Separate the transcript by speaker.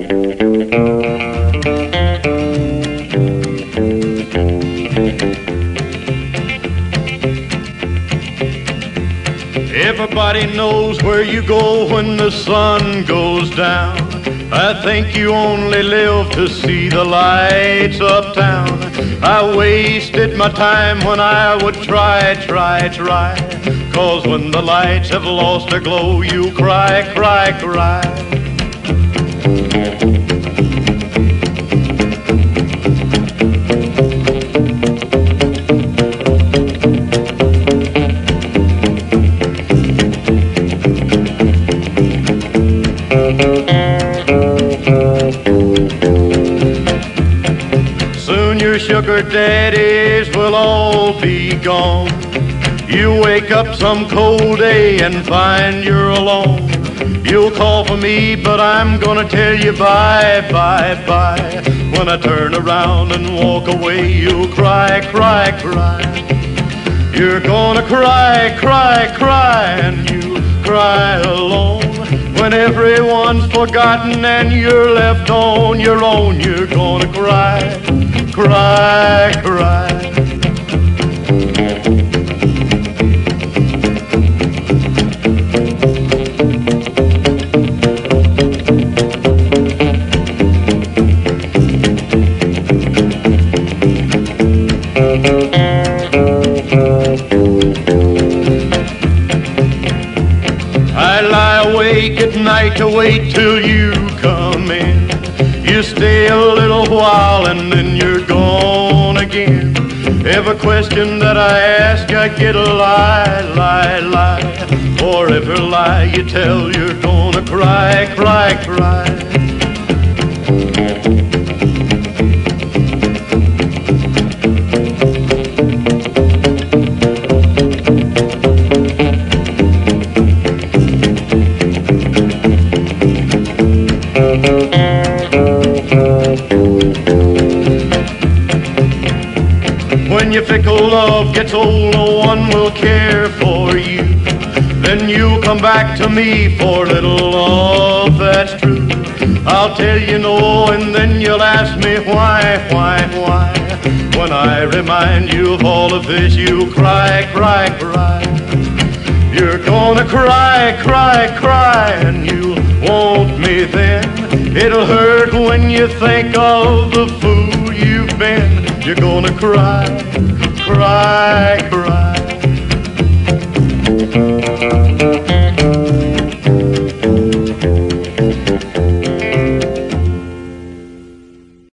Speaker 1: Everybody knows where you go when the sun goes down. I think you only live to see the lights uptown. I wasted my time when I would try. 'Cause when the lights have lost their glow, you cry. Soon your sugar daddies will all be gone. You wake up some cold day and find you're alone. You'll call for me, but I'm gonna tell you bye. When I turn around and walk away, you'll cry. You're gonna cry, and you cry alone. When everyone's forgotten and you're left on your own, you're gonna cry. I lie awake at night to wait till you come in. You stay a little while and then you're gone again. Every question that I ask, I get a lie. For every lie you tell, you're gonna cry. When your fickle love gets old, no one will care for you. Then you'll come back to me for a little love that's true. I'll tell you no, and then you'll ask me why. When I remind you of all of this, you'll cry. You're gonna cry, and you'll want me then. It'll hurt when you think of the fool you've been. You're gonna cry.